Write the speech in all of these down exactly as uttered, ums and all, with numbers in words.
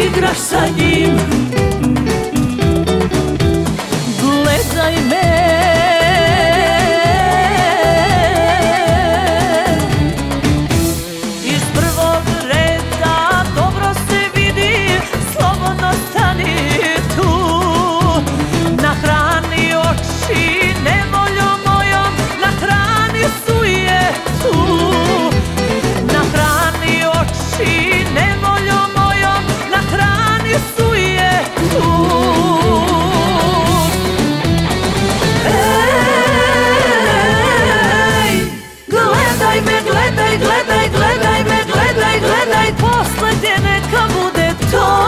igraš sa njim. Gledaj me, iz prvog reda dobro se vidi, slobodno stani tu. Nahrani oči nevoljom mojom, nahrani sujetu. Nahrani oči nevoljom mojom, nahrani sujetu. Ej, gledaj me, gledaj, gledaj, gledaj me, gledaj, gledaj, poslednje neka bude to.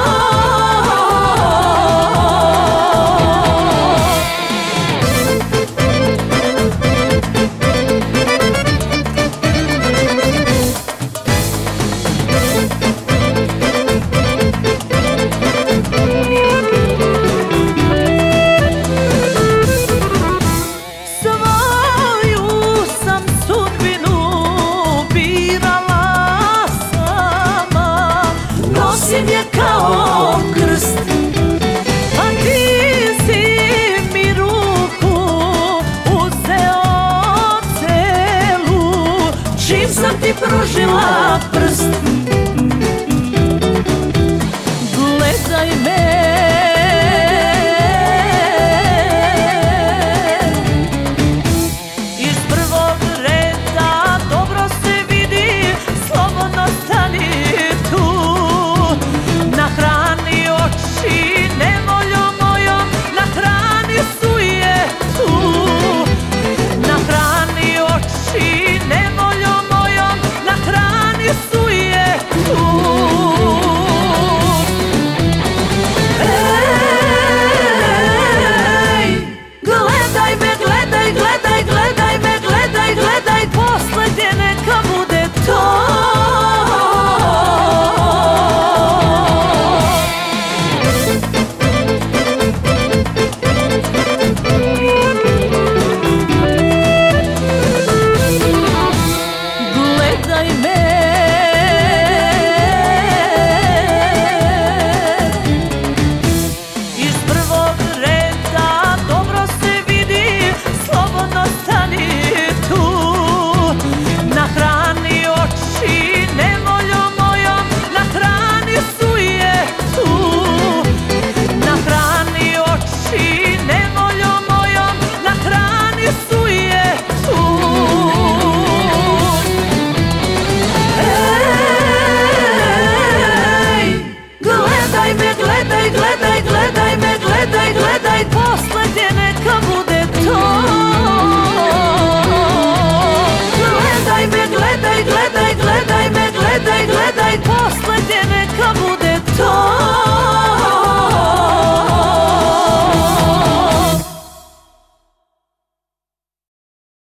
Nosim je kao krst, a ti si mi ruku uzeo celu, čim sam ti pružila prst. Gledaj me,